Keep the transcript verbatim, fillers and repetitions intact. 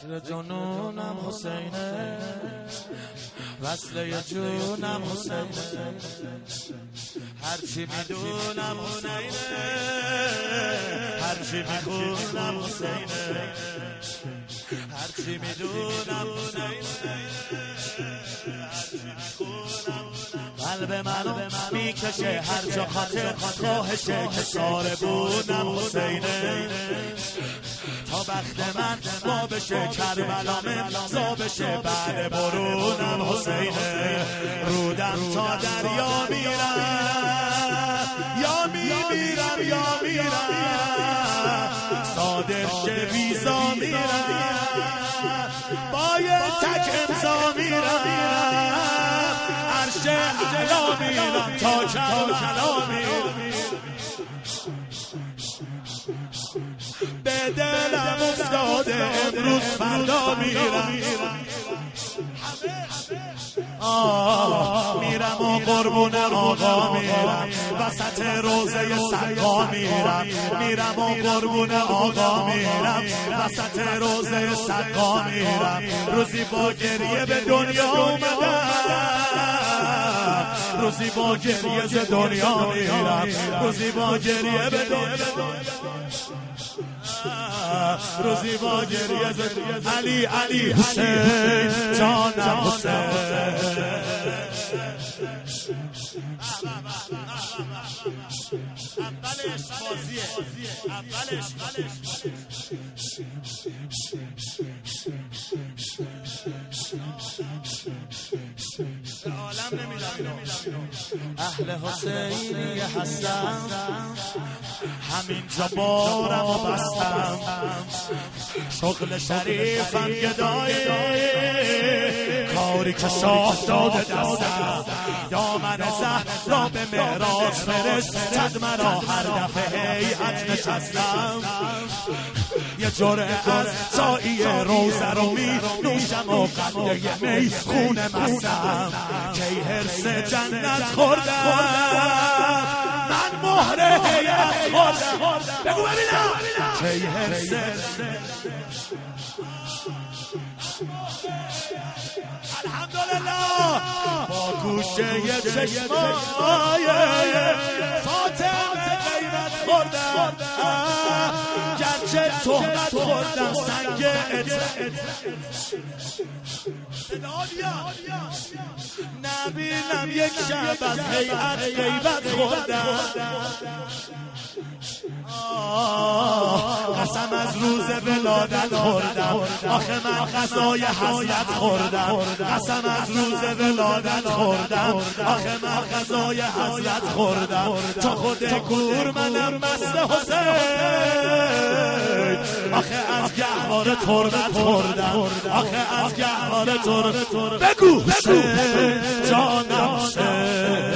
ذکر جنونم حسینه، وصله جونم حسینه، هرچی میدونم حسینه، هرچی میخونم حسینه، هرچی میدونم حسینه، هرچی میخونم قلب منو میکشه هر جا خاطر خواهشه که ساربونم حسینه، تا بخت من با بشه کربلام زا بشه بعد برونم حسینه، رودم تا دریا میرم یا میمیرم یا میرم، ساده شه ویزا میرم با یه تک امضا میرم، عرش اعلا میرم تا کربلا میرم، به دلم افتاده امروز فردا میرم، آه میرم و قربون آقا میرم، وسط روزه سقا میرم، میرم و قربون آقا میرم، وسط روزه سقا میرم، روزی با گریه به دنیا اومدم، روزی با گریه ز دنیا میرم، روزی با گریه به دنیا، روزی با گریه ز علی علی حسین جانم حسین، اولش بازیه اولش عالم نمیدونم اهل حسینی هستم، همین جا بارم و بستم، شغل شریفم گدایی کاری که شاه داده دستم، دامن زهرا به معراج فرستد مرا هر دفعه هیئت نشستم، یه جرعه از چایی روزه رو می نوشم و قده می خونه مستم، کی حرص جنت خوردم من مهر هیئت خوردم، بگو ببینم کی حرص الحمدلله با گوشه چشمای فاطمه غیرت خوردم، گرچه تهمت خوردم سنگ نبینم یک شب از هیئت غیبت خوردم، قسم از روز ولادت خوردم، آخه من غذای حضرت خوردم، قسم از روز ولادت خوردم، آخه من غذای حضرت خوردم، تا خود گور منم مست حسین، آخه از گهواره تربت خوردم، آخه از گهواره تربت، بگو بگو جانم حسین.